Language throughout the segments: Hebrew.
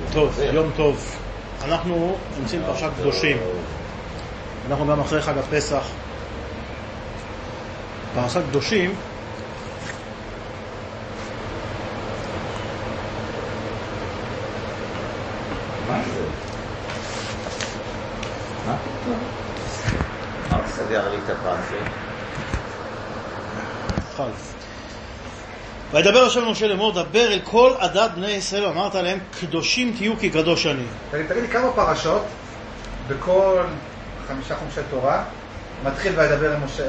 טוב, יום טוב. אנחנו נמצאים פרשת קדושים. אנחנו גם אחרי חג הפסח. פרשת קדושים מה זה? מה? תסדר לי את הפרשת. חלף. וידבר השם למשה לאמור, דבר אל כל עדת בני ישראל, ואמרת להם, קדושים תהיו כי קדוש אני. תגיד לי כמה פרשות בכל 5 חומשי תורה מתחיל וידבר למשה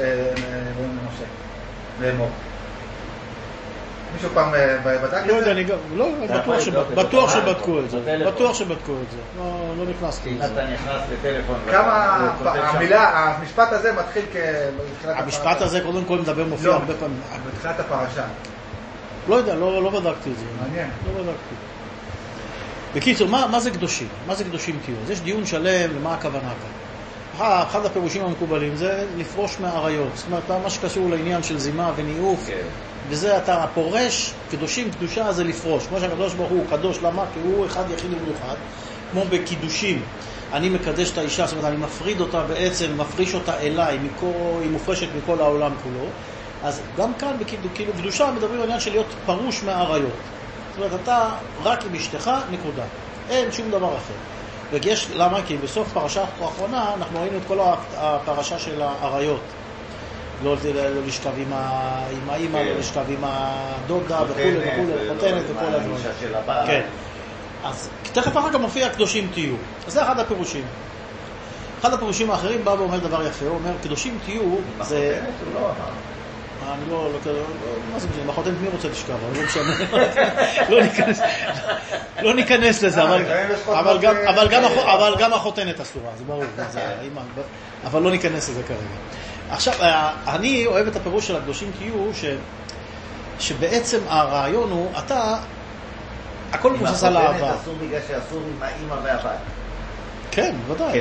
לאמור? מישהו פעם בדק את זה? לא יודע, אני גם, לא, בטוח שבדקו את זה. בטוח שבדקו את זה. לא נכנסתי לזה. אתה נכנס לטלפון. כמה המילה, המשפט הזה מתחיל המשפט הזה קודם כל מדבר מופיע הרבה פעמים. בתחילת הפרשה. לא יודע, לא בדקתי את זה. מעניין. לא בדקתי. בקיצור, מה זה קדושים? מה זה קדושים תהיו? אז יש דיון שלם למה הכוונה כאן. אחד הפירושים המקובלים זה לפרוש מהעריות. זאת אומרת, מה שקשור לעניין של זימה וניאוף, וזה אתה פורש, קדושים, קדושה זה לפרוש. כמו שהקדוש ברוך הוא קדוש, למה? כי הוא אחד יחיד ומיוחד. כמו בקידושים, אני מקדש את האישה, זאת אומרת, אני מפריד אותה בעצם, מפריש אותה אליי, היא מופרשת מכל העולם כולו. אז גם כאן, כאילו, קדושה מדברים על עניין של להיות פרוש מהעריות. זאת אומרת, אתה רק עם אשתך, נקודה. אין שום דבר אחר. ויש, למה? כי בסוף פרשה האחרונה, אנחנו ראינו את כל הפרשה של העריות. לא לשכב עם האמא, לא לשכב עם הדודה וכו' וכו', חותנת וכל הדברים. כן. אז תכף אחר כך מופיע קדושים תהיו. אז זה אחד הפירושים. אחד הפירושים האחרים בא ואומר דבר יפה, הוא אומר, קדושים תהיו זה... אני מה זה משנה, בחותנת מי רוצה לשכב? לא ניכנס לזה, אבל גם החותנת אסורה, זה ברור. אבל לא ניכנס לזה כרגע. עכשיו, אני אוהב את הפירוש של הקדושים תהיו, שבעצם הרעיון הוא, אתה, הכל מבוסס על אהבה. עם החותנת אסור בגלל שאסור עם האמא והבת. כן, ודאי.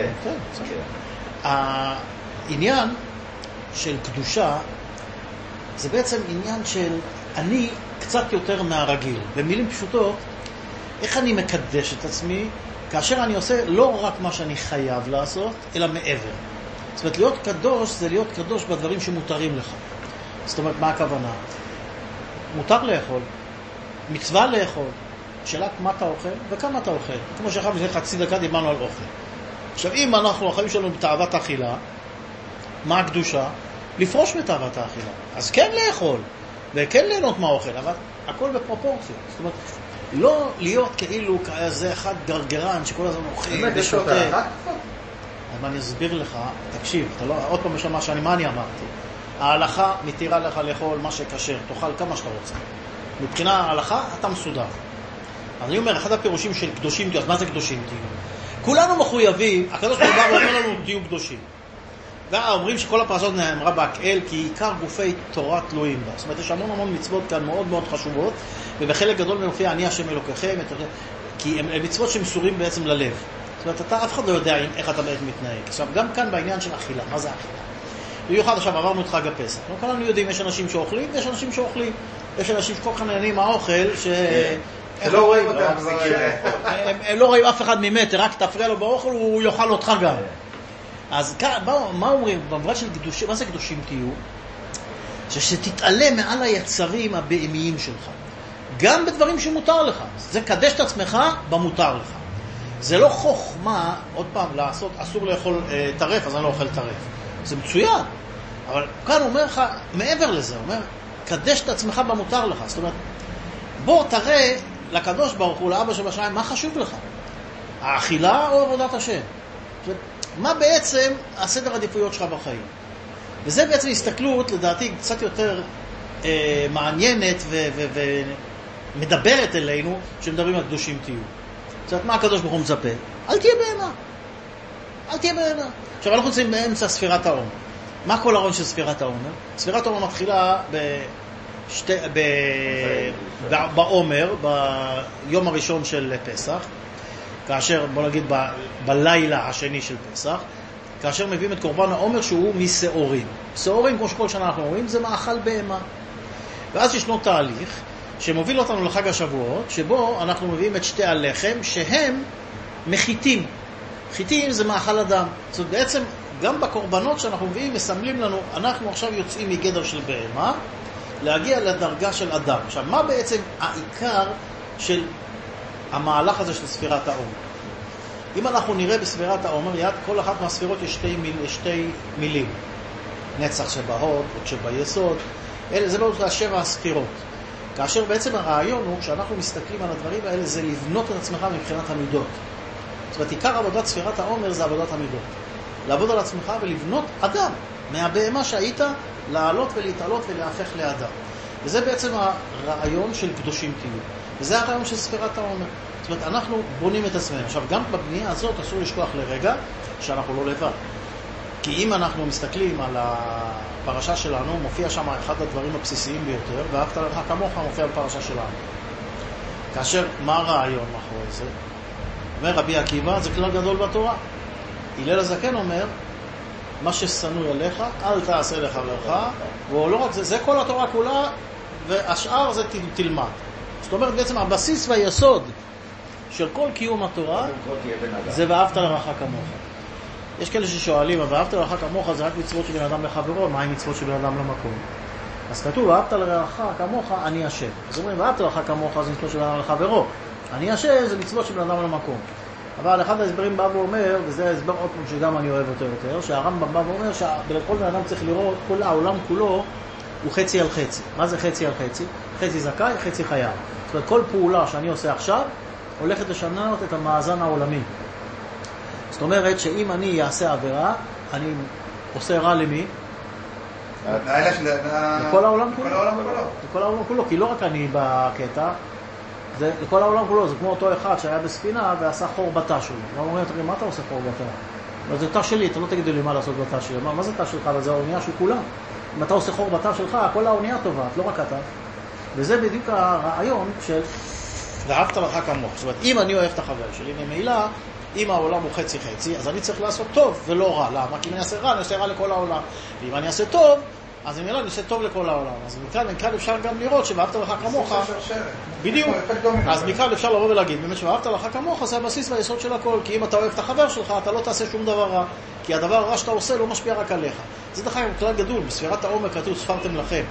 העניין של קדושה, זה בעצם עניין של אני קצת יותר מהרגיל. במילים פשוטות, איך אני מקדש את עצמי, כאשר אני עושה לא רק מה שאני חייב לעשות, אלא מעבר. זאת אומרת, להיות קדוש זה להיות קדוש בדברים שמותרים לך. זאת אומרת, מה הכוונה? מותר לאכול, מצווה לאכול, שאלה מה אתה אוכל וכמה אתה אוכל. כמו שאחר לפני חצי דקה דיברנו על אוכל. עכשיו, אם אנחנו החיים שלנו בתאוות האכילה, מה הקדושה? לפרוש מתאוות האכילה. אז כן לאכול, וכן ליהנות מהאוכל, אבל הכל בפרופורציה. זאת אומרת, לא להיות כאילו כאיזה אחד גרגרן שכל הזמן אוכל ושותה. אז אני אסביר לך, תקשיב, אתה לא, עוד פעם בשביל מה אני אמרתי. ההלכה מתירה לך לאכול מה שקשר, תאכל כמה שאתה רוצה. מבחינה ההלכה, אתה מסודר. אז אני אומר, אחד הפירושים של קדושים תהיו, אז מה זה קדושים תהיו? כולנו מחויבים, הקדוש ברוך הוא אומר לנו, תהיו קדושים. ואומרים שכל הפרשות נאמרה בהקהל, כי עיקר גופי תורה תלויים בה. זאת אומרת, יש המון מצוות כאן מאוד מאוד חשובות, ובחלק גדול מופיע אני השם אלוקיכם, כי הם מצוות שמסורים בעצם ללב. זאת אומרת, אף אחד לא יודע איך אתה באמת מתנהג. עכשיו, גם כאן בעניין של אכילה, מה זה אכילה? במיוחד עכשיו עברנו את חג הפסח. כולנו יודעים, יש אנשים שאוכלים, ויש אנשים שאוכלים. יש אנשים שכל כך נהנים מהאוכל, שלא רואים אותם. הם לא רואים אף אחד ממטר, רק תפריע לו באוכל, הוא יאכל אותך גם. אז מה אומרים? במובן של קדושים, מה זה קדושים תהיו? שתתעלה מעל היצרים הבהמיים שלך. גם בדברים שמותר לך. זה קדש את עצמך במותר לך. זה לא חוכמה, עוד פעם, לעשות, אסור לאכול טרף, אז אני לא אוכל טרף. זה מצוין. אבל כאן אומר לך, מעבר לזה, אומר, קדש את עצמך במותר לך. זאת אומרת, בוא תראה לקדוש ברוך הוא, לאבא שבשמיים, מה חשוב לך? האכילה או עבודת השם? מה בעצם הסדר עדיפויות שלך בחיים? וזה בעצם הסתכלות, לדעתי, קצת יותר מעניינת ומדברת אלינו, שמדברים על קדושים תהיו. זאת אומרת, מה הקדוש ברוך הוא מצפה? אל תהיה בהמה. אל תהיה בהמה. עכשיו, אנחנו נמצאים באמצע ספירת העומר. מה כל הרעיון של ספירת העומר? ספירת העומר מתחילה בעומר, ביום הראשון של פסח, כאשר, בוא נגיד, בלילה השני של פסח, כאשר מביאים את קורבן העומר שהוא משעורים. שעורים, כמו שכל שנה אנחנו רואים, זה מאכל בהמה. ואז ישנו תהליך שמוביל אותנו לחג השבועות, שבו אנחנו מביאים את שתי הלחם, שהם מחיתים. חיתים זה מאכל אדם. זאת אומרת, בעצם גם בקורבנות שאנחנו מביאים, מסמלים לנו, אנחנו עכשיו יוצאים מגדר של בהמה, להגיע לדרגה של אדם. עכשיו, מה בעצם העיקר של המהלך הזה של ספירת העומר? אם אנחנו נראה בספירת העומר, יד כל אחת מהספירות יש שתי מילים. נצח שבהוד, עוד שביסוד, זה לא 7 הספירות. כאשר בעצם הרעיון הוא, כשאנחנו מסתכלים על הדברים האלה, זה לבנות את עצמך מבחינת המידות. זאת אומרת, עיקר עבודת ספירת העומר זה עבודת המידות. לעבוד על עצמך ולבנות אדם, מהבהמה שהיית, לעלות ולהתעלות ולהפך לאדם. וזה בעצם הרעיון של קדושים תהיו. וזה הרעיון של ספירת העומר. זאת אומרת, אנחנו בונים את עצמנו. עכשיו, גם בבנייה הזאת אסור לשכוח לרגע שאנחנו לא לבד. כי אם אנחנו מסתכלים על הפרשה שלנו, מופיע שם אחד הדברים הבסיסיים ביותר, ואהבת לרעך כמוך מופיע בפרשה שלנו. כאשר, מה הרעיון מאחורי זה? אומר רבי עקיבא, זה כלל גדול בתורה. הלל הזקן אומר, מה ששנוא עליך, אל תעשה לחברך, ולא רק זה, זה כל התורה כולה, והשאר זה תלמד. זאת אומרת, בעצם הבסיס והיסוד של כל קיום התורה, זה ואהבת לרעך כמוך. יש כאלה ששואלים, ואהבת לרעך כמוך זה רק מצוות של בן אדם לחברו, מה עם מצוות של בן אדם למקום? אז כתוב, ואהבת לרעך כמוך, אני השם. אז אומרים, ואהבת לרעך כמוך זה מצוות של בן אדם לחברו. אני השם זה מצוות של בן אדם למקום. אבל אחד ההסברים בא ואומר, וזה ההסבר עוד פעם שגם אני אוהב אותו יותר, שהרמב"ם בא ואומר שבכל בן אדם צריך לראות, כל העולם כולו הוא חצי על חצי. מה זה חצי על חצי? חצי זכאי, חצי חייב. זאת אומרת, כל פעולה שאני עושה עכשיו, הולכת לשנות את המאזן העולמי. זאת אומרת שאם אני אעשה עבירה, אני עושה רע למי? לכל העולם כולו. לכל העולם כולו, כי לא רק אני בקטע, זה לכל העולם כולו, זה כמו אותו אחד שהיה בספינה ועשה חור בתא שלו. הוא אומר, תגיד, מה אתה עושה חור בתא? זה תא שלי, אתה לא תגיד לי מה לעשות בתא שלי. מה זה תא שלך? זה האונייה של כולם. אם אתה עושה חור בתא שלך, כל האונייה טובה, לא רק אתה. וזה בדיוק הרעיון של ואהבת לרעך כמוך. זאת אומרת, אם אני אוהב את החבר שלי, ממילא, אם העולם הוא חצי חצי, אז אני צריך לעשות טוב ולא רע. למה? כי אם אני אעשה רע, אני אעשה רע לכל העולם. ואם אני אעשה טוב, אז ממילא אני אעשה טוב לכל העולם. אז מכאן אפשר גם לראות שאהבת לרעך כמוך. בדיוק. אז מכאן אפשר לבוא ולהגיד, באמת שאהבת לרעך כמוך זה הבסיס והיסוד של הכל. כי אם אתה אוהב את החבר שלך, אתה לא תעשה שום דבר רע. כי הדבר הרע שאתה עושה לא משפיע רק עליך. זה דרך אגב כלל גדול. בספירת העומר כתוב ספרתם לכם.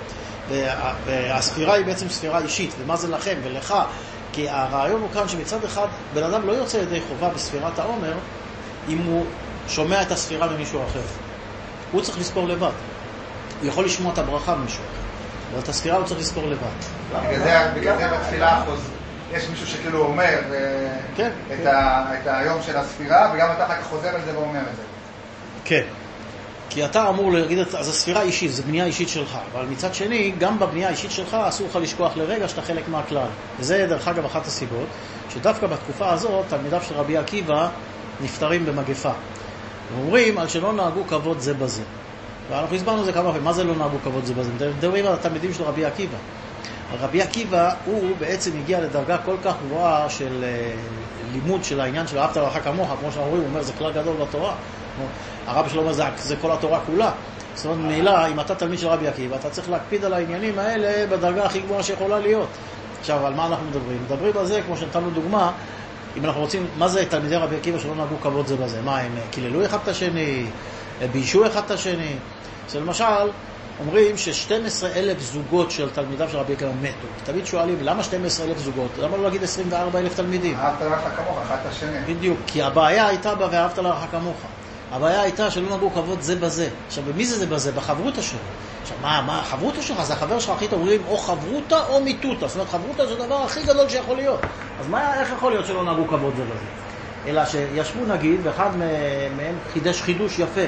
והספירה היא בעצם ספירה אישית. ומה זה לכם ולך? כי הרעיון הוא כאן שמצד אחד בן אדם לא יוצא ידי חובה בספירת העומר אם הוא שומע את הספירה ממישהו אחר. הוא צריך לספור לבד. הוא יכול לשמוע את הברכה ממישהו אחר. אבל את הספירה הוא צריך לספור לבד. בגלל זה בתפילה יש מישהו שכאילו אומר כן, את היום של הספירה, וגם אתה אחר כך חוזר על זה ואומר את זה. כן. כי אתה אמור להגיד, אז הספירה אישית, זה בנייה אישית שלך. אבל מצד שני, גם בבנייה האישית שלך אסור לך לשכוח לרגע שאתה חלק מהכלל. וזה דרך אגב אחת הסיבות, שדווקא בתקופה הזאת, תלמידיו של רבי עקיבא נפטרים במגפה. ואומרים על שלא נהגו כבוד זה בזה. ואנחנו הסברנו זה כמה פעמים, מה זה לא נהגו כבוד זה בזה? מדברים על התלמידים של רבי עקיבא. רבי עקיבא הוא בעצם הגיע לדרגה כל כך גבוהה של לימוד של העניין של אהבת לרעך כמוך, כמו שאומרים, הוא אומר, זה כלל גדול בתורה. הרב שלו אומר, זה כל התורה כולה. זאת אומרת, מילה, אם אתה תלמיד של רבי עקיבא, אתה צריך להקפיד על העניינים האלה בדרגה הכי גבוהה שיכולה להיות. עכשיו, על מה אנחנו מדברים? מדברים על זה, כמו שנתנו דוגמה, אם אנחנו רוצים, מה זה תלמידי רבי עקיבא שלא נהגו כבוד זה בזה? מה, הם קיללו אחד את השני, ביישו אחד את השני? אז למשל, אומרים ש12,000 זוגות של תלמידיו של רבי עקיבא מתו. תמיד שואלים, למה 12,000 זוגות? למה לא להגיד 24,000 תלמידים? אהבת לרעך כמוך, אחד את השני. בדיוק, כי הבעיה הייתה בה ואהבת לרעך כמוך. הבעיה הייתה שלא נהגו כבוד זה בזה. עכשיו, במי זה בזה? בחברותה שלו. עכשיו, מה החברותה שלך? זה החבר שלך הכי טוב, אומרים או חברותה או מיתותה. זאת אומרת, חברותה זה הדבר הכי גדול שיכול להיות. אז איך יכול להיות שלא נהגו כבוד זה בזה? אלא שישבו נגיד, ואחד מהם חידש חידוש יפה.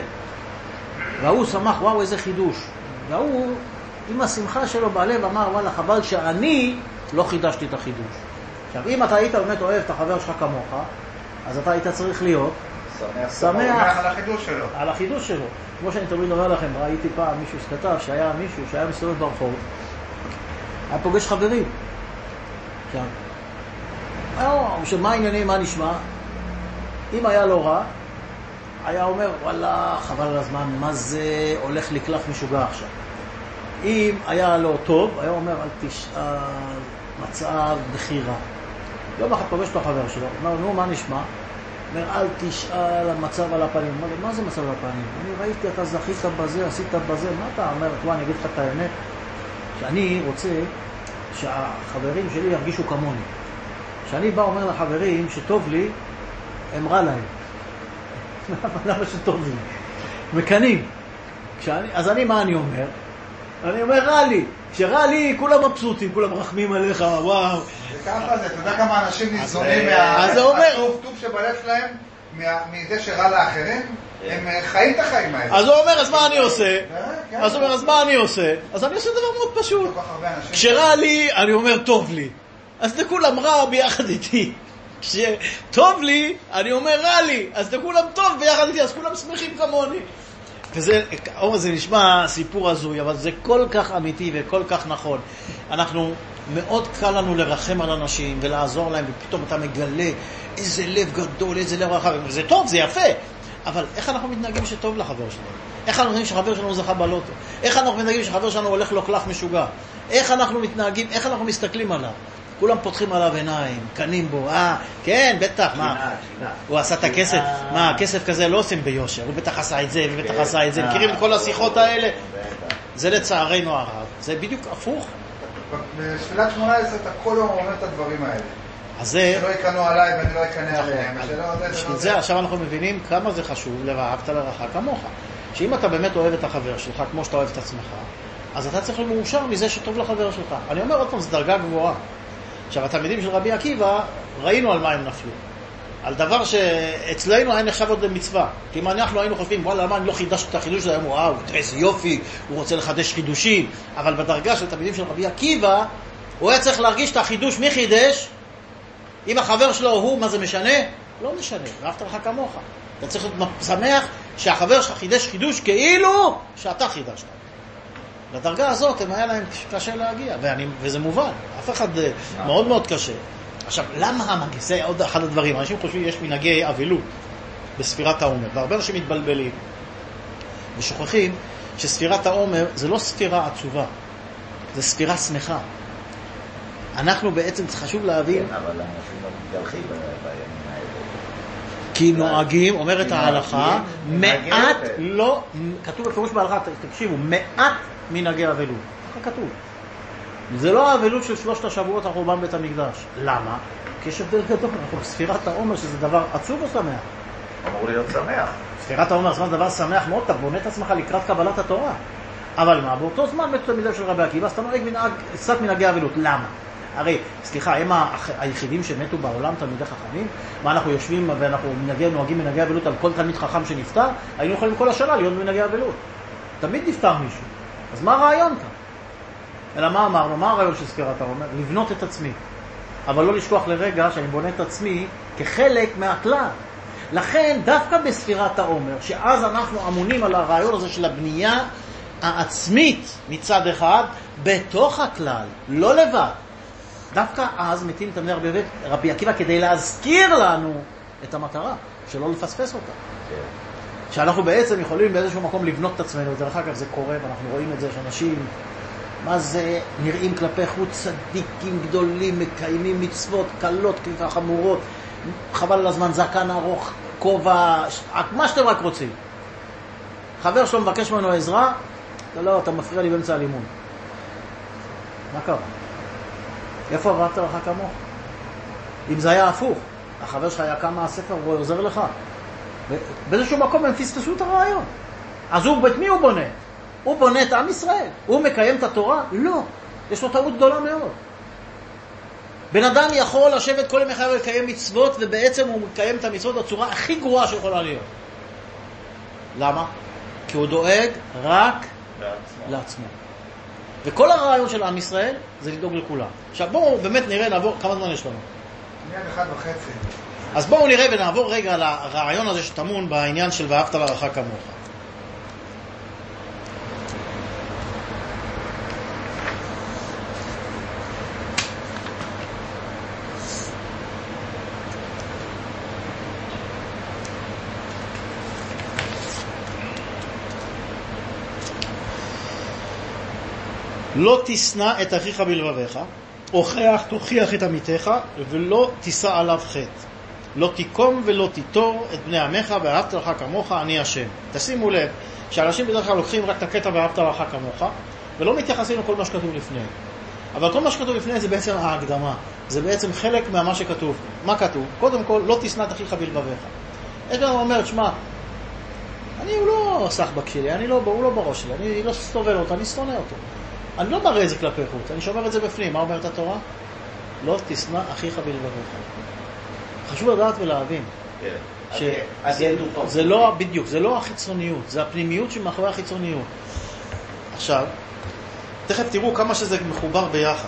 והוא שמח, וואו, איזה חידוש. והוא, עם השמחה שלו בלב, אמר, וואלה, חבל שאני לא חידשתי את החידוש. עכשיו, אם אתה היית באמת אוהב את החבר שלך כמוך, אז אתה היית צריך להיות שמח על החידוש שלו. על החידוש שלו. כמו שאני תמיד אומר לכם, ראיתי פעם מישהו שכתב שהיה מישהו שהיה מסתובב ברחוב, היה פוגש חברים. עכשיו, מה העניינים, מה נשמע? אם היה לו רע, היה אומר, וואלה, חבל על הזמן, מה זה הולך לקלף משוגע עכשיו. אם היה לו טוב, היה אומר, אל מצב בחירה. יום אחד פוגש את החבר שלו, אומר, נו, מה נשמע? אומר, אל תשאל המצב על הפנים. אומר, מה זה מצב על הפנים? אני ראיתי, אתה זכית בזה, עשית בזה, מה אתה אומר? תראה, אני אגיד לך את האמת, שאני רוצה שהחברים שלי ירגישו כמוני. כשאני בא אומר לחברים שטוב לי, הם רע להם. למה שטוב לי? מקנים. אז אני, מה אני אומר? אני אומר, רע לי. כשרע לי, כולם מבסוטים, כולם רחמים עליך, וואו. וככה זה, אתה יודע כמה אנשים ניזונים מהטוב שבלב שלהם, מזה שרע לאחרים, הם חיים את החיים האלה. אז הוא אומר, אז מה אני עושה? אז הוא אומר, אז מה אני עושה? אז אני עושה דבר מאוד פשוט. כשרע לי, אני אומר, טוב לי. אז זה כולם רע ביחד איתי. כשטוב לי, אני אומר, רע לי. אז זה כולם טוב ביחד איתי, אז כולם שמחים כמוני. וזה, זה נשמע סיפור הזוי, אבל זה כל כך אמיתי וכל כך נכון. אנחנו, מאוד קל לנו לרחם על אנשים ולעזור להם, ופתאום אתה מגלה איזה לב גדול, איזה לב רחב. זה טוב, זה יפה. אבל איך אנחנו מתנהגים שטוב לחבר שלנו? איך אנחנו מתנהגים שחבר שלנו זכה בלוטו? איך אנחנו מתנהגים שחבר שלנו הולך לו קלף משוגע? איך אנחנו מתנהגים, איך אנחנו מסתכלים עליו? כולם פותחים עליו עיניים, קנים בו, כן, בטח, מה? הוא עשה את הכסף, מה, הכסף כזה לא עושים ביושר, הוא בטח עשה את זה, ובטח עשה את זה, מכירים את כל השיחות האלה? זה לצערנו הרב, זה בדיוק הפוך. בשפילת 18 אתה כל יום אומר את הדברים האלה. שלא יקנו עליי ואני לא יקנה עליהם. זה, עכשיו אנחנו מבינים כמה זה חשוב לרעבת לרעך כמוך. שאם אתה באמת אוהב את החבר שלך כמו שאתה אוהב את עצמך, אז אתה צריך להיות מאושר מזה שטוב לחבר שלך. אני אומר עוד פעם, זו דרגה גבוהה. עכשיו, התלמידים של רבי עקיבא, ראינו על מה הם נפלו. על דבר שאצלנו היה נחשב עוד מצווה. כי אם אנחנו היינו חושבים, וואלה, למה אני לא חידשתי את החידוש הזה? וואו, תראה איזה יופי, הוא רוצה לחדש חידושים. אבל בדרגה של התלמידים של רבי עקיבא, הוא היה צריך להרגיש את החידוש. מי חידש? אם החבר שלו הוא, מה זה משנה? לא משנה, ואהבת לך כמוך. אתה צריך להיות שמח שהחבר שלך חידש חידוש כאילו שאתה חידשת. לדרגה הזאת הם היה להם קשה להגיע, וזה מובן, אף אחד מאוד מאוד קשה. עכשיו, למה זה עוד אחד הדברים, אנשים חושבים יש מנהגי אבלות בספירת העומר, והרבה אנשים מתבלבלים ושוכחים שספירת העומר זה לא ספירה עצובה, זה ספירה שמחה. אנחנו בעצם חשוב להבין, כן, אבל אנשים לא מתגלחים בימים האלה. כי נוהגים, אומרת ההלכה, מעט לא, כתוב בפירוש בהלכה, תקשיבו, מעט מנהגי אבלות. ככה כתוב. זה לא האבלות של 3 השבועות החורבן בית המקדש. למה? כי יש הבדל גדול. אנחנו בספירת העומר שזה דבר עצוב או שמח? אמור להיות שמח. ספירת העומר זה דבר שמח מאוד, אתה בונה את עצמך לקראת קבלת התורה. אבל מה? באותו זמן בתלמידיו של רבי עקיבא, אז אתה נוהג קצת מנהגי אבלות. למה? הרי, סליחה, הם היחידים שמתו בעולם, תלמידי חכמים? מה, אנחנו יושבים ואנחנו נוהגים מנהגי אבלות על כל תלמיד חכם שנפטר? היינו יכולים כל השנה להיות מנהגי אבלות. תמיד נפטר מישהו. אז מה הרעיון כאן? אלא מה אמרנו? מה הרעיון של ספירת העומר? לבנות את עצמי. אבל לא לשכוח לרגע שאני בונה את עצמי כחלק מהכלל. לכן, דווקא בספירת העומר, שאז אנחנו אמונים על הרעיון הזה של הבנייה העצמית מצד אחד, בתוך הכלל, לא לבד. דווקא אז מתים תלמידי רבי עקיבא כדי להזכיר לנו את המטרה, שלא לפספס אותה. שאנחנו בעצם יכולים באיזשהו מקום לבנות את עצמנו, דרך אגב זה קורה ואנחנו רואים את זה שאנשים, מה זה, נראים כלפי חוץ צדיקים גדולים, מקיימים מצוות קלות ככה חמורות, חבל על הזמן, זקן ארוך, כובע, מה שאתם רק רוצים. חבר שלו מבקש ממנו עזרה, לא, אתה מפריע לי באמצע הלימון. מה קרה? איפה עברת לך כמוך? אם זה היה הפוך, החבר שלך היה קם מהספר והוא עוזר לך. באיזשהו מקום הם פספסו את הרעיון. אז את מי הוא בונה? הוא בונה את עם ישראל. הוא מקיים את התורה? לא. יש לו טעות גדולה מאוד. בן אדם יכול לשבת כל ימי חייו ולקיים מצוות, ובעצם הוא מקיים את המצוות בצורה הכי גרועה שיכולה להיות. למה? כי הוא דואג רק לעצמו. וכל הרעיון של עם ישראל זה לדאוג לכולם. עכשיו בואו באמת נראה, נעבור, כמה זמן יש לנו? 1:30. אז בואו נראה ונעבור רגע על הרעיון הזה שטמון בעניין של ואהבת לרעך כמוך. לא תשנא את אחיך בלבביך, הוכח, תוכיח את עמיתך, ולא תישא עליו חטא. לא תיקום ולא תיטור את בני עמך, ואהבת לך כמוך, אני השם. תשימו לב, שאנשים בדרך כלל לוקחים רק את הקטע ואהבת לך כמוך, ולא מתייחסים לכל מה שכתוב לפני. אבל כל מה שכתוב לפני זה בעצם ההקדמה. זה בעצם חלק מה שכתוב. מה כתוב? קודם כל, לא תשנא את אחיך בלבביך. יש גם אומרת, שמע, הוא לא סחבק שלי, הוא לא בראש שלי, אני לא סובל אותו, אני שונא אותו. אני לא מראה את זה כלפי חוץ, אני שומר את זה בפנים. מה אומרת התורה? לא תשנא אחיך בלבביך. חשוב לדעת ולהבין. זה לא בדיוק, זה לא החיצוניות, זה הפנימיות שמאחורי החיצוניות. עכשיו, תכף תראו כמה שזה מחובר ביחד.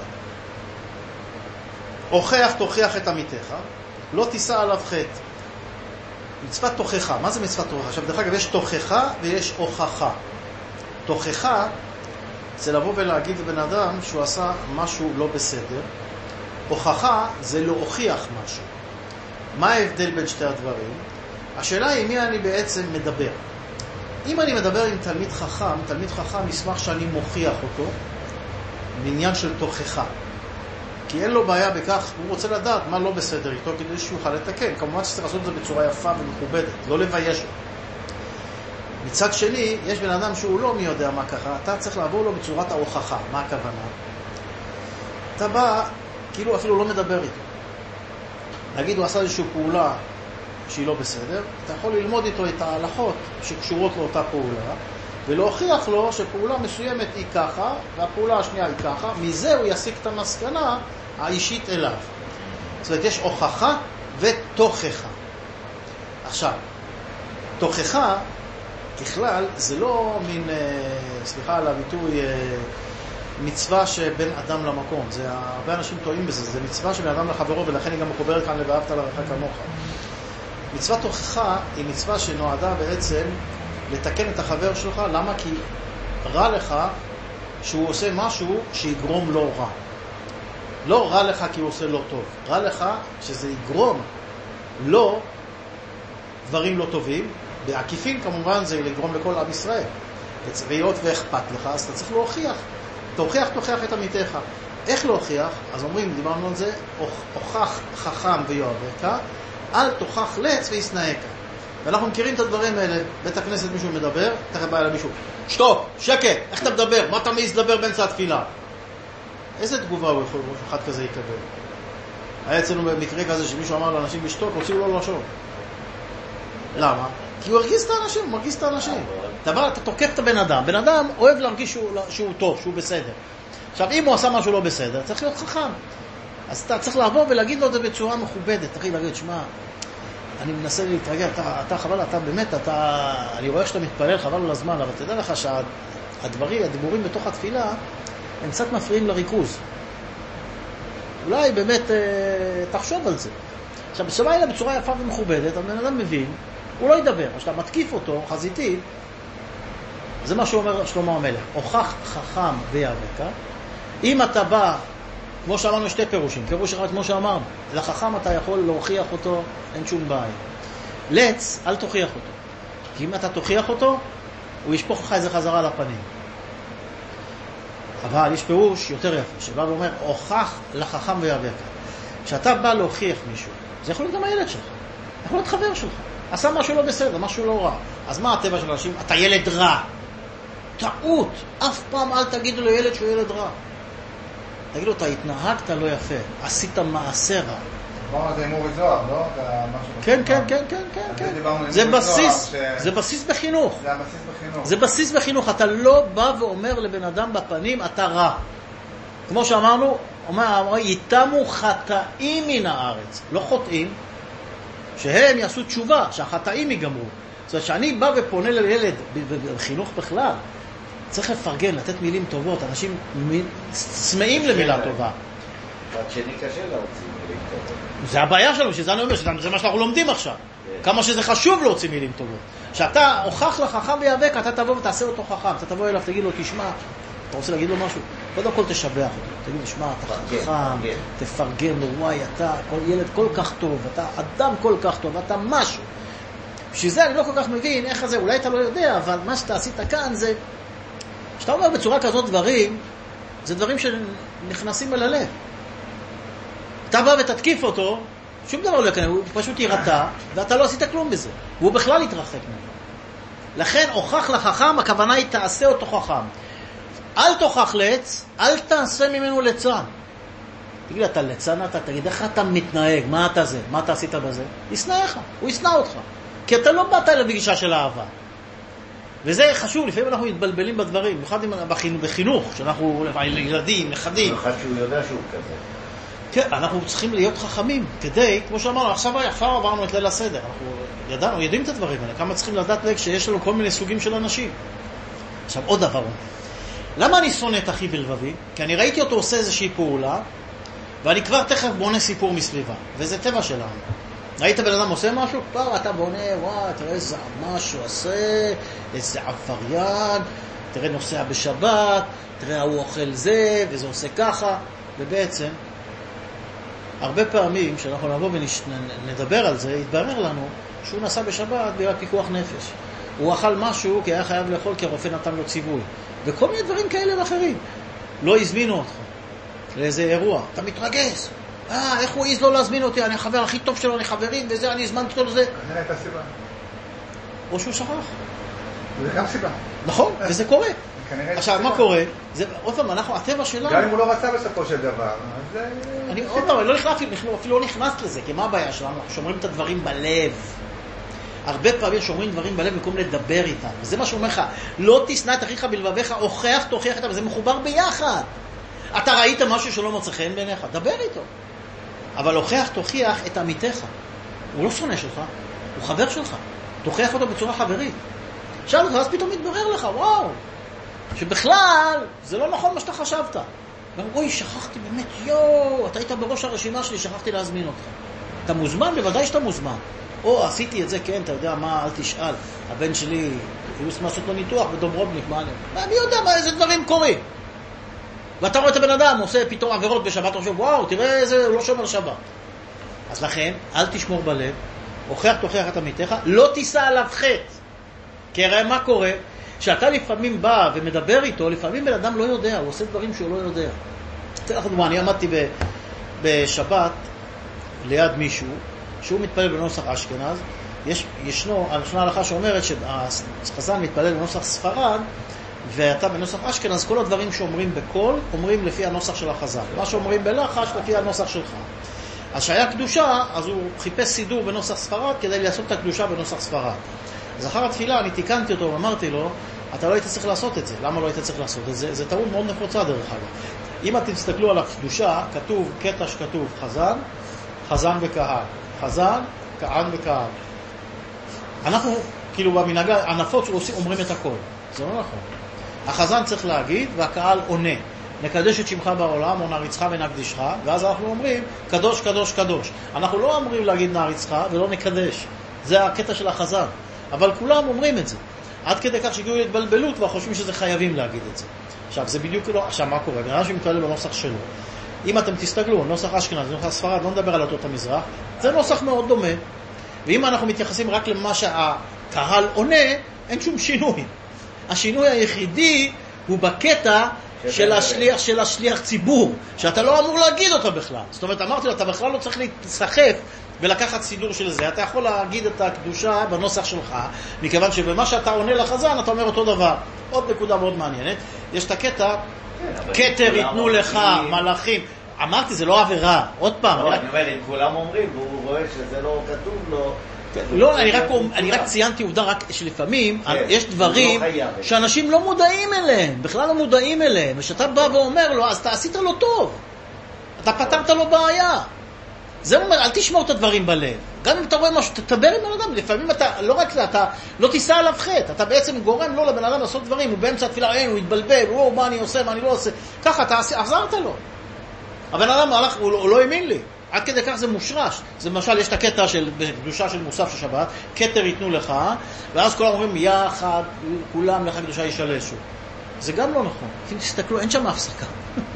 הוכח תוכיח את עמיתך, לא תישא עליו חטא. מצוות תוכחה, מה זה מצוות תוכחה? עכשיו דרך אגב יש תוכחה ויש הוכחה. תוכחה זה לבוא ולהגיד לבן אדם שהוא עשה משהו לא בסדר. הוכחה זה להוכיח משהו. מה ההבדל בין שתי הדברים? השאלה היא מי אני בעצם מדבר. אם אני מדבר עם תלמיד חכם ישמח שאני מוכיח אותו בעניין של תוכחה. כי אין לו בעיה בכך, הוא רוצה לדעת מה לא בסדר איתו כדי שהוא יוכל לתקן. כמובן שצריך לעשות את זה בצורה יפה ומכובדת, לא לבייש לו. מצד שני, יש בן אדם שהוא לא מי יודע מה ככה, אתה צריך לעבור לו בצורת ההוכחה. מה הכוונה? אתה בא, כאילו אפילו לא מדבר איתו. נגיד הוא עשה איזושהי פעולה שהיא לא בסדר, אתה יכול ללמוד איתו את ההלכות שקשורות לאותה פעולה, ולהוכיח לו שפעולה מסוימת היא ככה, והפעולה השנייה היא ככה, מזה הוא יסיק את המסקנה האישית אליו. זאת אומרת, יש הוכחה ותוכחה. עכשיו, תוכחה, ככלל, זה לא מין, סליחה על הביטוי, מצווה שבין אדם למקום. זה, הרבה אנשים טועים בזה, זה מצווה שבין אדם לחברו, ולכן היא גם מחוברת כאן לבאהבת לרעך כמוך. מצוות תוכחה היא מצווה שנועדה בעצם לתקן את החבר שלך. למה? כי רע לך שהוא עושה משהו שיגרום לא רע. לא רע לך כי הוא עושה לא טוב. רע לך שזה יגרום לא דברים לא טובים. בעקיפין כמובן זה לגרום לכל עם ישראל. והיות ואכפת לך, אז אתה צריך להוכיח. תוכיח את עמיתך. איך להוכיח? אז אומרים, דיברנו על זה, הוכח חכם ויואבך, אל תוכח לץ וישנאך. ואנחנו מכירים את הדברים האלה. בית הכנסת מישהו מדבר, תכף בא אליו מישהו, שטופ, שקט, איך אתה מדבר? מה אתה מעז לדבר באמצע התפילה? איזה תגובה הוא יכול, אחד כזה יקבל? היה אצלנו במקרה כזה שמישהו אמר לאנשים לשתוק, הוציאו לו לשון. למה? כי הוא הרגיז את האנשים, הוא מרגיז את האנשים. אתה תוקף את הבן אדם. בן אדם אוהב להרגיש שהוא טוב, שהוא בסדר. עכשיו, אם הוא עשה משהו לא בסדר, צריך להיות חכם. אז אתה צריך לעבור ולהגיד לו את זה בצורה מכובדת. תחיל להגיד, שמע, אני מנסה להתרגל, אתה חבל, אתה באמת, אני רואה שאתה מתפלל, חבל לו לזמן, אבל תדע לך שהדיבורים בתוך התפילה, הם קצת מפריעים לריכוז. אולי באמת תחשוב על זה. עכשיו, בשמה אלה בצורה יפה ומכובדת, הבן אדם מבין, הוא לא ידבר. כשאתה מתקיף אותו, חזיתית, זה מה שאומר שלמה המלך. הוכח חכם ויאבק. אם אתה בא, כמו שאמרנו שתי פירושים, פירוש אחד כמו שאמרנו, לחכם אתה יכול להוכיח אותו, אין שום בעיה. לץ, אל תוכיח אותו. כי אם אתה תוכיח אותו, הוא ישפוך לך איזה חזרה לפנים. אבל יש פירוש יותר יפה, שבא ואומר, הוכח לחכם ויאבק. כשאתה בא להוכיח מישהו, זה יכול להיות גם הילד שלך, יכול להיות חבר שלך. עשה משהו לא בסדר, משהו לא רע. אז מה הטבע של אנשים? אתה ילד רע. טעות. אף פעם אל תגידו לילד שהוא ילד רע. תגידו, אתה התנהגת לא יפה. עשית מעשה רע. דיברנו על זה עם אורי זוהר, לא? כן. זה בסיס בחינוך. זה בסיס בחינוך. אתה לא בא ואומר לבן אדם בפנים, אתה רע. כמו שאמרנו, יתמו חטאים מן הארץ. לא חוטאים. שהם יעשו תשובה, שהחטאים ייגמרו. זאת אומרת, שאני בא ופונה לילד בחינוך בכלל, צריך לפרגן, לתת מילים טובות. אנשים צמאים למילה טובה. ועד שני קשה להוציא מילים טובות. זה הבעיה שלנו, שזה אני אומר, זה מה שאנחנו לומדים עכשיו. כמה שזה חשוב להוציא מילים טובות. שאתה הוכח לחכם ויאבק, אתה תבוא ותעשה אותו חכם. אתה תבוא אליו, תגיד לו, תשמע, אתה רוצה להגיד לו משהו? קודם כל תשבח אותו. תגיד לו, שמע, אתה חכם, תפרגן לו, וואי, אתה ילד כל כך טוב, אתה אדם כל כך טוב, אתה משהו. בשביל זה אני לא כל כך מבין איך זה, אולי אתה לא יודע, אבל מה שאתה עשית כאן זה, שאתה אומר בצורה כזאת דברים, זה דברים שנכנסים אל הלב. אתה בא ותתקיף אותו, שום דבר לא יקנה, הוא פשוט ירתע, ואתה לא עשית כלום בזה. והוא בכלל יתרחק ממנו. לכן, הוכח לחכם, הכוונה היא תעשה אותו חכם. אל תוכח לעץ, אל תעשה ממנו ליצן. תגיד, אתה ליצן, אתה תגיד, איך אתה מתנהג, מה אתה זה, מה אתה עשית בזה? ישנא לך, הוא ישנא אותך. כי אתה לא באת אליו בגישה של אהבה. וזה חשוב, לפעמים אנחנו מתבלבלים בדברים, במיוחד בחינוך, שאנחנו ילדים, נכדים. במיוחד שהוא יודע שהוא כזה. כן, אנחנו צריכים להיות חכמים, כדי, כמו שאמרנו, עכשיו עברנו את ליל הסדר, אנחנו יודעים את הדברים האלה, כמה צריכים לדעת שיש לנו כל מיני סוגים של אנשים. עכשיו, עוד דבר. למה אני שונא את אחי בלבבי? כי אני ראיתי אותו עושה איזושהי פעולה, ואני כבר תכף בונה סיפור מסביבה, וזה טבע שלנו. ראית בן אדם עושה משהו? כבר אתה בונה, וואי, תראה איזה משהו עושה, איזה עבריין, תראה נוסע בשבת, תראה הוא אוכל זה, וזה עושה ככה, ובעצם, הרבה פעמים שאנחנו נבוא ונדבר על זה, יתברר לנו שהוא נסע בשבת בגלל פיקוח נפש. הוא אכל משהו כי היה חייב לאכול כי הרופא נתן לו ציווי. וכל מיני דברים כאלה ואחרים. לא הזמינו אותך לאיזה אירוע. אתה מתרגש. איך הוא העז לא להזמין אותי? אני החבר הכי טוב שלו, אני חברים, וזה, אני הזמנתי אותו לזה. זה הייתה סיבה. או שהוא שכח. זה גם סיבה. נכון, וזה קורה. עכשיו, מה קורה? עוד פעם, הטבע שלנו... גם אם הוא לא רצה בסופו של דבר. עוד פעם, אפילו לא נכנס לזה, כי מה הבעיה שלנו? אנחנו שומרים את הדברים בלב. הרבה פעמים שומרים דברים בלב במקום לדבר איתם. וזה מה שאומר לך, לא תשנא את אחיך בלבביך, תוכיח איתם, וזה מחובר ביחד. אתה ראית משהו שלא מוצא חן בעיניך, דבר איתו. אבל תוכיח את עמיתך. הוא לא שונא שלך, הוא חבר שלך. תוכיח אותו בצורה חברית. שאל אותך, אז פתאום מתברר לך, וואו, שבכלל זה לא נכון מה שאתה חשבת. אוי, שכחתי באמת, אתה היית בראש הרשימה שלי, שכחתי להזמין אותך. אתה מוזמן? בוודאי שאתה מוזמן. או, עשיתי את זה, כן, אתה יודע מה, אל תשאל. הבן שלי, היו לעשות לו ניתוח בדוברובניק, מה אני יודע מה, איזה דברים קורים. ואתה רואה את הבן אדם, עושה פתאום עבירות בשבת, אתה חושב, וואו, תראה איזה, הוא לא שומר שבת. אז לכן, אל תשמור בלב, תוכיח את עמיתך, לא תישא עליו חטא. כי הרי מה קורה? שאתה לפעמים בא ומדבר איתו, לפעמים בן אדם לא יודע, הוא עושה דברים שהוא לא יודע. אתן לך דוגמה, אני עמדתי בשבת ליד מישהו, שהוא מתפלל בנוסח אשכנז, ישנה הלכה שאומרת שהחזן מתפלל בנוסח ספרד, ואתה בנוסח אשכנז, כל הדברים שאומרים בקול, אומרים לפי הנוסח של החזן. מה שאומרים בלחש, לפי הנוסח שלך. אז שהיה קדושה, אז הוא חיפש סידור בנוסח ספרד, כדי לעשות את הקדושה בנוסח ספרד. אז אחר התפילה אני תיקנתי אותו ואמרתי לו, אתה לא היית צריך לעשות את זה. למה לא היית צריך לעשות את זה? זה טעות מאוד נפוצה דרך אגב. אם אתם תסתכלו על הקדושה, כתוב, קטע שכתוב חזן, חזן וקהל. חזן, קהל וקהל. אנחנו, כאילו במנהגה, הנפות אומרים את הכל. זה לא נכון. החזן צריך להגיד, והקהל עונה. נקדש את שמך בעולם, או נעריצך ונקדישך, ואז אנחנו אומרים, קדוש, קדוש, קדוש. אנחנו לא אומרים להגיד נעריצך, ולא נקדש. זה הקטע של החזן. אבל כולם אומרים את זה. עד כדי כך שהגיעו להתבלבלות, וחושבים שזה חייבים להגיד את זה. עכשיו, זה בדיוק לא... עכשיו, מה קורה? בגלל שמתפלל בנוסח שלו. אם אתם תסתכלו, נוסח אשכנז, נוסח ספרד, לא נדבר על אותו המזרח, זה נוסח מאוד דומה. ואם אנחנו מתייחסים רק למה שהקהל עונה, אין שום שינוי. השינוי היחידי הוא בקטע של השליח ציבור, שאתה לא אמור להגיד אותו בכלל. זאת אומרת, אמרתי לו, אתה בכלל לא צריך להסחף ולקחת סידור של זה. אתה יכול להגיד את הקדושה בנוסח שלך, מכיוון שבמה שאתה עונה לחזן, אתה אומר אותו דבר. עוד נקודה מאוד מעניינת. יש את הקטע, כתר ייתנו לך מלאכים. אמרתי, זה לא עבירה. עוד פעם. לא, אני אומר, אם כולם אומרים, והוא רואה שזה לא כתוב לו... לא, אני רק ציינתי עובדה רק שלפעמים יש דברים שאנשים לא מודעים אליהם, בכלל לא מודעים אליהם, ושאתה בא ואומר לו, אז אתה עשית לו טוב, אתה פתרת לו בעיה. זה אומר, אל תשמור את הדברים בלב. גם אם אתה רואה משהו, תדבר עם בן אדם. לפעמים אתה, לא רק זה, אתה לא תיסע עליו חטא. אתה בעצם גורם לו לבן אדם לעשות דברים, הוא באמצע התפילה, הוא התבלבל, מה אני עושה, מה אני לא עושה. ככה, אתה עזרת לו. הבן אדם הלך, הוא לא האמין לי. עד כדי כך זה מושרש. זה למשל, יש את הקטע של קדושה של מוסף של שבת, כתר ייתנו לך, ואז כולם אומרים, יחד, כולם לך קדושה ישלשו. זה גם לא נכון. אם תסתכלו, אין שם הפסקה.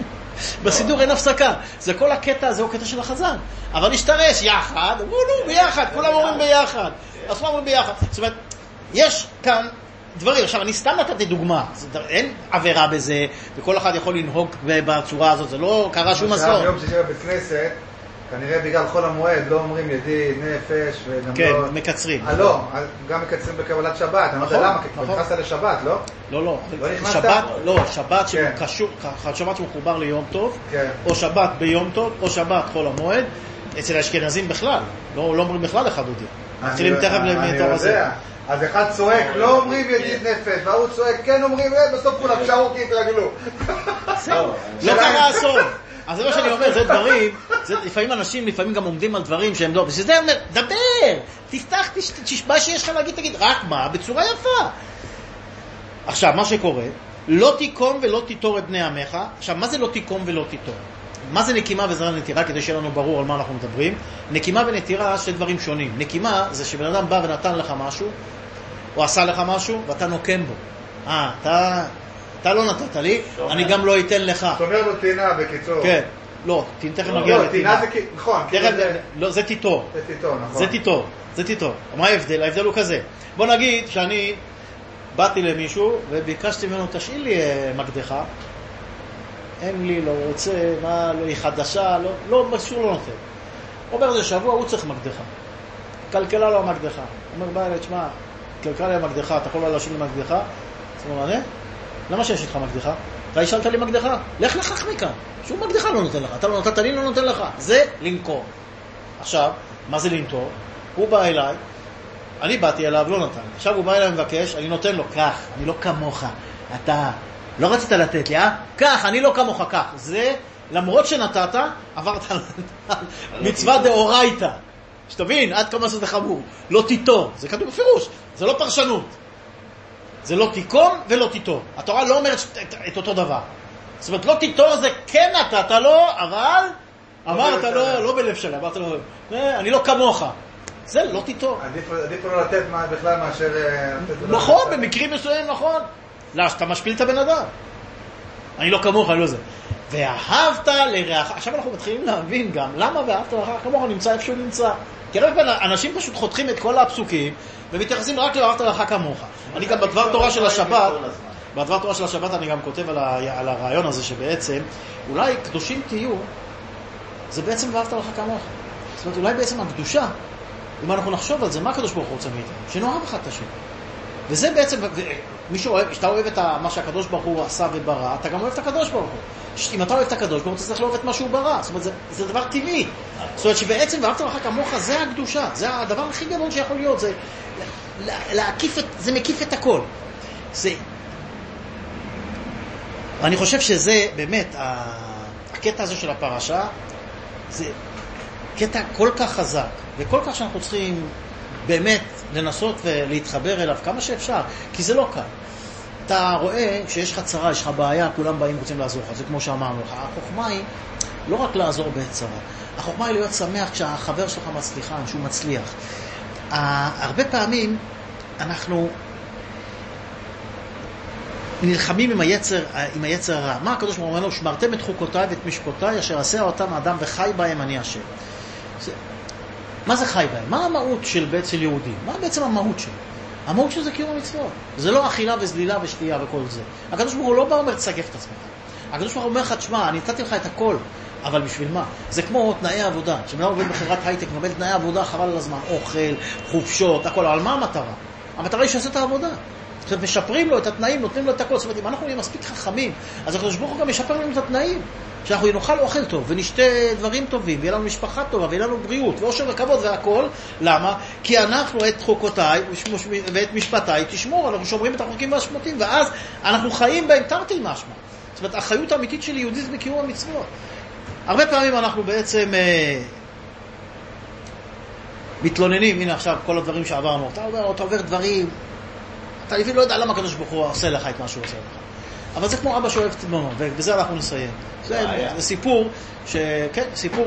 בסידור אין הפסקה. זה כל הקטע הזה הוא קטע של החזן. אבל נשתרש יחד, ביחד, כולם אומרים ביחד. אז כולם אומרים ביחד. זאת אומרת, יש כאן דברים. עכשיו, אני סתם נתתי דוגמה. אין עבירה בזה, וכל אחד יכול לנהוג בצורה הזאת. זה לא קרה שום מסור. היום שישב בבית כנסת, כנראה בגלל חול המועד לא אומרים ידי נפש וגם כן, לא... מקצרים. לא, גם מקצרים בקבלת שבת, אני לא יודע למה, כי נכנסת לשבת, לא? לא, נכנסת? שבת שבת שמחובר ליום טוב, כן. או שבת ביום טוב, או שבת חול המועד, אצל האשכנזים בכלל, לא אומרים בכלל אחד הודי. מתחילים תכף למיתר הזה. אז אחד צועק, לא אומרים ידיד נפש, והוא צועק, כן אומרים, בסוף כולם שרו כי התרגלו. לא קרה אסון. אז זה מה שאני אומר, זה דברים, לפעמים אנשים לפעמים גם עומדים על דברים שהם לא, וזה אומר, דבר, תפתח, מה שיש לך להגיד, תגיד, רק מה, בצורה יפה. עכשיו, מה שקורה, לא תיקום ולא תיטור את בני עמך. עכשיו, מה זה לא תיקום ולא תיטור? מה זה נקימה וזה נטירה, כדי שיהיה לנו ברור על מה אנחנו מדברים? נקימה ונטירה, שתי דברים שונים. נקימה זה שבן אדם בא ונתן לך משהו, או עשה לך משהו, ואתה נוקם בו. אתה לא נתת לי, אני גם לא אתן לך. זאת אומרת לו תינה בקיצור. כן, לא, תכף נגיע לתינה. נכון. זה תיטור. זה תיטור, נכון. זה תיטור. מה ההבדל? ההבדל הוא כזה. בוא נגיד שאני באתי למישהו וביקשתי ממנו, תשאיל לי מקדחה. אין לי, לא רוצה, מה, לא, היא חדשה, לא, משהו לא נותן. עובר זה שבוע, הוא צריך מקדחה. קלקלה לו המקדחה. אומר, בא אלי, תשמע, קלקלה לי המקדחה, אתה יכול להשאיל לי מקדחה? אז הוא אומר, למה שיש איתך מקדחה? אתה השאלת לי מקדחה? לך לכך מכאן. שום מקדחה לא נותן לך. אתה לא נתת לי, לא נותן לך. זה לנקור. עכשיו, מה זה לנטור? הוא בא אליי, אני באתי אליו, לא נתן. עכשיו הוא בא אליי ומבקש, אני נותן לו, כך, אני לא כמוך. אתה לא רצית לתת לי, כך, אני לא כמוך, כך. זה, למרות שנתת, עברת מצווה דאורייתא. שתבין, עד כמה שזה חמור. לא תיטור. זה כתוב בפירוש. זה לא פרשנות. זה לא תיקום ולא תיטור. התורה לא אומרת את אותו דבר. זאת אומרת, לא תיטור זה כן נתת לו, אבל אמרת לו, לא בלב שלה, אמרת לו, אני לא כמוך. זה לא תיטור. עדיף לא לתת בכלל מאשר... נכון, במקרים מסוים נכון. לא, שאתה משפיל את הבן אדם. אני לא כמוך, אני לא זה. ואהבת לרעך. עכשיו אנחנו מתחילים להבין גם למה ואהבת לרעך כמוך נמצא איפה שהוא נמצא. כי הרבה אנשים פשוט חותכים את כל הפסוקים ומתייחסים רק לאהבת לרעך כמוך. אני גם בדבר תורה של השבת, אני גם כותב על הרעיון הזה שבעצם אולי קדושים תהיו, זה בעצם ואהבת לרעך כמוך. זאת אומרת, אולי בעצם הקדושה, אם אנחנו נחשוב על זה, מה הקדוש ברוך הוא רוצה מאיתנו? שנאהב אחד את השני. וזה בעצם, כשאתה אוהב את מה שהקדוש ברוך הוא עשה וברא, אתה גם אוהב את הקדוש ברוך הוא. אם אתה אוהב את הקדוש ברוך הוא, אתה צריך לאהוב את מה שהוא ברא. זאת אומרת, זה דבר טבעי. זאת אומרת שבעצם ואהבת לרעך כמוך, זה הקדושה. זה הדבר הכי גדול שיכול להיות. זה מקיף את הכל. אני חושב שזה באמת, הקטע הזה של הפרשה, זה קטע כל כך חזק, וכל כך שאנחנו צריכים באמת לנסות ולהתחבר אליו כמה שאפשר, כי זה לא קל. אתה רואה שיש לך צרה, יש לך בעיה, כולם באים רוצים לעזור לך, זה כמו שאמרנו לך. החוכמה היא לא רק לעזור בצרה, החוכמה היא להיות שמח כשהחבר שלך מצליחן, שהוא מצליח. הרבה פעמים אנחנו נלחמים עם היצר הרע. מה הקדוש ברוך הוא אומר לו? שמרתם את חוקותיי ואת משפטותיי אשר עשה אותם האדם וחי בהם אני השם. מה זה חי בהם? מה המהות של יהודים? מה בעצם המהות שלו? המהות של זה קיום המצוות. זה לא אכילה וזלילה ושתייה וכל זה. הקדוש ברוך הוא לא בא אומר תסגף את עצמך. הקדוש ברוך הוא אומר לך, תשמע, אני נתתי לך את הכל, אבל בשביל מה? זה כמו תנאי עבודה. כשבן אדם עובד בחברת הייטק, מקבל תנאי עבודה חבל על הזמן, אוכל, חופשות, הכל. אבל מה המטרה? המטרה היא שעשה את העבודה. זאת אומרת, משפרים לו את התנאים, נותנים לו את הכל. זאת אומרת, אם אנחנו נהיה מספיק חכמים, אז הקדוש ברוך הוא גם משפר לנו את התנאים. שאנחנו נאכל אוכל טוב ונשתה דברים טובים, ויהיה לנו משפחה טובה, ויהיה לנו בריאות, ואושר וכבוד והכל. למה? כי אנחנו את חוקותיי ואת משפטיי תשמור, אנחנו שומרים את החוקים והשמותים, ואז אנחנו חיים בהם תרתי משמע. זאת אומרת, החיות האמיתית של יהודי זה בקיום המצוות. הרבה פעמים אנחנו בעצם מתלוננים, הנה עכשיו כל הדברים שעברנו, אתה עובר דברים, אתה לפעמים לא יודע למה הקדוש ברוך הוא עושה לך את מה שהוא עושה לך. אבל זה כמו אבא שאוהב את בנו, ובזה אנחנו נסיים. זה סיפור, סיפור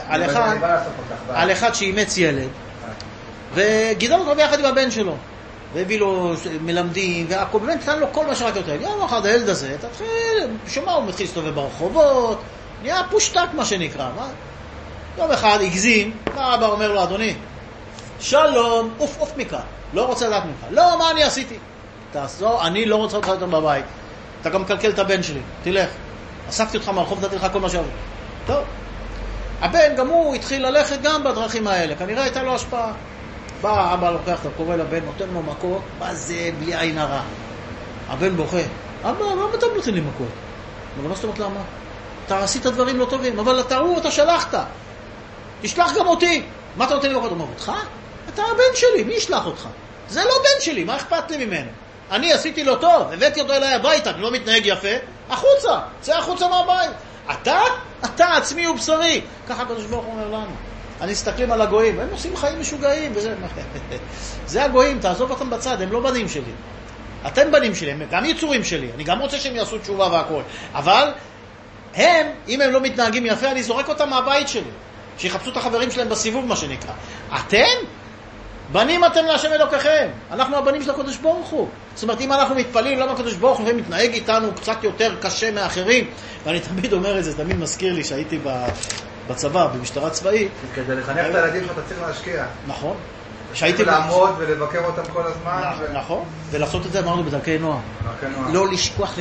על אחד שאימץ ילד, וגידל אותו ביחד עם הבן שלו, והביא לו מלמדים, והכל, באמת נתן לו כל מה שרק יותר. יום אחד הילד הזה, שומע, הוא מתחיל להסתובב ברחובות, נהיה פושטק מה שנקרא. יום אחד הגזים, האבא אומר לו, אדוני, שלום, אוף מכאן, לא רוצה לדעת ממך. לא, מה אני עשיתי? תעשו, אני לא רוצה אותך יותר בבית. אתה גם מקלקל את הבן שלי, תלך. אספתי אותך מהרחוב, נתתי לך כל מה שעבר. טוב. הבן גם הוא התחיל ללכת גם בדרכים האלה, כנראה הייתה לו השפעה. בא, אבא לוקח, אתה קורא לבן, נותן לו מכות, מה זה בלי עין הרע? הבן בוכה, אבא, למה אתה נותן לי מכות? אבל לא זאת אומרת למה? אתה עשית דברים לא טובים, אבל אתה שלחת. תשלח גם אותי. מה אתה נותן לי מכות? אומר, אותך? אתה הבן שלי, מי ישלח אותך? זה לא בן שלי, מה אכפת לי ממנו? אני עשיתי לו טוב, הבאתי אותו אליי הביתה, אני לא מתנהג יפה, החוצה, צא החוצה מהבית. אתה עצמי ובשרי. ככה הקדוש ברוך הוא אומר לנו. אני מסתכלים על הגויים, הם עושים חיים משוגעים, וזה, זה הגויים, תעזוב אותם בצד, הם לא בנים שלי. אתם בנים שלי, הם גם יצורים שלי, אני גם רוצה שהם יעשו תשובה והכל. אבל הם, אם הם לא מתנהגים יפה, אני זורק אותם מהבית שלי. שיחפשו את החברים שלהם בסיבוב, מה שנקרא. אתם? בנים אתם להשם אלוקיכם. אנחנו הבנים של הקדוש ברוך הוא. זאת אומרת, אם אנחנו מתפללים, למה הקדוש ברוך הוא מתנהג איתנו קצת יותר קשה מאחרים? ואני תמיד אומר את זה, תמיד מזכיר לי שהייתי בצבא, במשטרה צבאית. כדי לחנך את הילדים שאתה צריך להשקיע. נכון. שהייתי לעמוד ולבקר אותם כל הזמן. נכון. ולעשות את זה אמרנו בדרכי נועם. לא לשכוח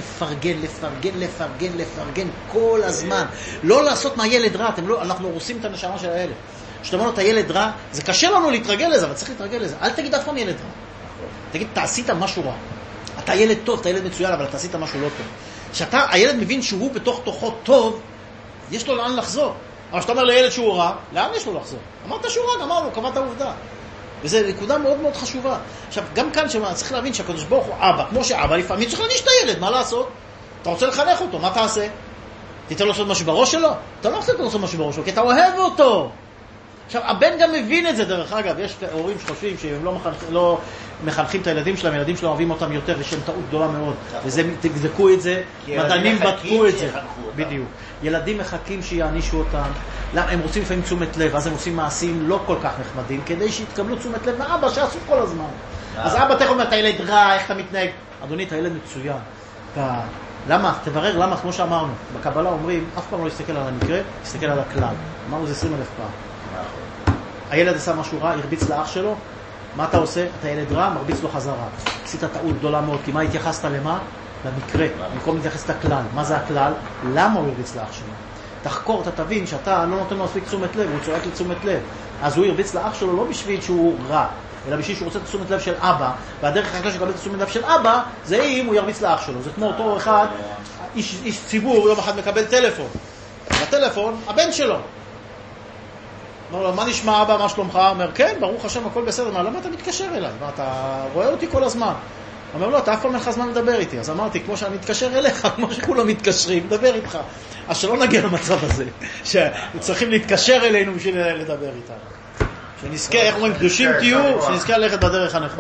לפרגן כל הזמן. לא לעשות מהילד רע. אנחנו הורסים את הנשמה של הילד. כשאתה אומר לו, אתה ילד רע, זה קשה לנו להתרגל לזה, אבל צריך להתרגל לזה. אל תגיד אף פעם ילד רע. תגיד, אתה עשית משהו רע. אתה ילד טוב, אתה ילד מצוין, אבל אתה עשית משהו לא טוב. כשהילד מבין שהוא בתוך תוכו טוב, יש לו לאן לחזור. אבל כשאתה אומר לילד שהוא רע, לאן יש לו לחזור? אמרת שהוא רע, אמרנו, קבעת העובדה. וזו נקודה מאוד מאוד חשובה. עכשיו, גם כאן צריך להבין שהקדוש ברוך הוא אבא, כמו שאבא לפעמים צריך להניש את הילד, מה לעשות? אתה רוצה לחנך אותו, מה תעשה? תיתן לו לעשות משהו בראש שלו? אתה לא רוצה לעשות משהו בראש שלו, כי אתה אוהב אותו. עכשיו, הבן גם מבין את זה, דרך אגב, יש הורים שחושבים שהם לא מחנכים את הילדים שלהם, ילדים שלהם אוהבים אותם יותר, יש להם טעות גדולה מאוד, וזה, תבדקו את זה, מדענים בדקו את זה, בדיוק. ילדים מחכים שיענישו אותם, הם רוצים לפעמים תשומת לב, אז הם עושים מעשים לא כל כך נחמדים, כדי שיתקבלו תשומת לב מאבא שעשו כל הזמן. אז אבא תכף אומר, אתה ילד רע, איך אתה מתנהג? אדוני, אתה ילד מצוין. למה? תברר למה, כמו שאמרנו, בקבלה אומרים, אף פעם לא להסתכל על המקרה, להסתכל על הכלל. אמרנו, זה 20,000 פעם. הילד עשה משהו רע, הרביץ לאח שלו, מה אתה עושה? אתה ילד רע, מרביץ לו חזרה. עשית טעות גדולה מאוד, כי מה התייחסת למה? למקרה, במקום להתייחס לכלל. מה זה הכלל? למה הוא הרביץ לאח שלו? תחקור, אתה תבין שאתה לא נותן לו מספיק תשומת לב, הוא צועק לתשומת לב. אז הוא הרביץ לאח שלו לא בשביל שהוא רע, אלא בשביל שהוא רוצה את תשומת לב של אבא, והדרך הכלל שקבל את תשומת לב של אבא, זה אם הוא ירביץ לאח שלו. זה כמו אותו אחד, איש ציבור יום אחד מקבל טלפון. בטלפון, הבן שלו. אומר לו, מה נשמע אבא, מה שלומך? אומר, כן, ברוך השם, הכל בסדר. מה, למה אתה מתקשר אליי? מה, אתה רואה אותי כל הזמן? אומר לו, אתה אף פעם אין לך זמן לדבר איתי. אז אמרתי, כמו שאני מתקשר אליך, כמו שכולם מתקשרים, מדבר איתך. אז שלא נגיע למצב הזה, שצריכים להתקשר אלינו בשביל לדבר איתנו. שנזכה, איך אומרים, קדושים תהיו, שנזכה ללכת בדרך הנכונה.